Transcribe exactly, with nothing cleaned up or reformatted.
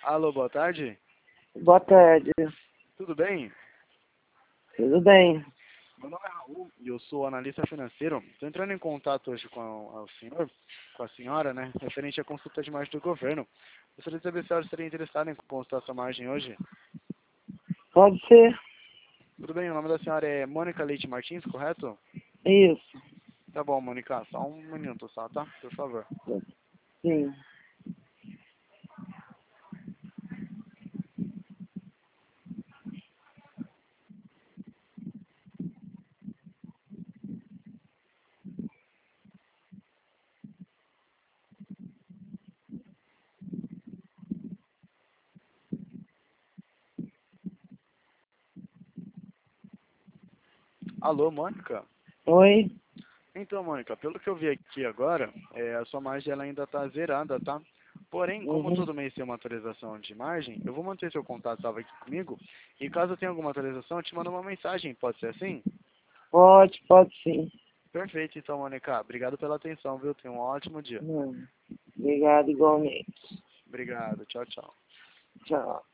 Alô, boa tarde. Boa tarde. Tudo bem? Tudo bem? Meu nome é Raul e eu sou analista financeiro. Estou entrando em contato hoje com o senhor, com a senhora, né? Referente à consulta de margem do governo. Gostaria de saber se a senhora estaria interessada em consultar sua margem hoje. Pode ser? Tudo bem, o nome da senhora é Mônica Leite Martins, correto? Isso. Tá bom, Mônica, só um minuto só, tá? Por favor. Sim. Alô, Mônica? Oi? Então, Mônica, pelo que eu vi aqui agora, é, a sua margem ela ainda está zerada, tá? Porém, como Uhum. todo mês tem uma atualização de margem, eu vou manter seu contato salvo aqui comigo. E caso tenha alguma atualização, eu te mando uma mensagem. Pode ser assim? Pode, pode sim. Perfeito, então, Mônica. Obrigado pela atenção, viu? Tenha um ótimo dia. Hum. Obrigado igualmente. Obrigado. Tchau, tchau. Tchau.